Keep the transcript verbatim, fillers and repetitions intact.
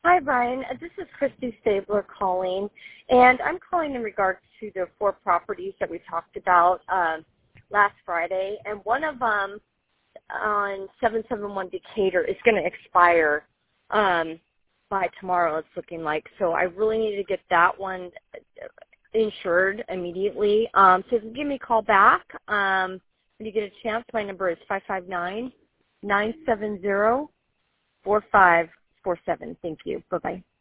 Hi, Brian. Uh, This is Christy Stabler calling, and I'm calling in regards to the four properties that we talked about um, last Friday, and one of them on seven seven one Decatur is going to expire um, by tomorrow, it's looking like. So I really need to get that one insured immediately. Um, so if you give me a call back um, when you get a chance, my number is five five nine, nine seven zero, four five four seven. Thank you. Bye-bye.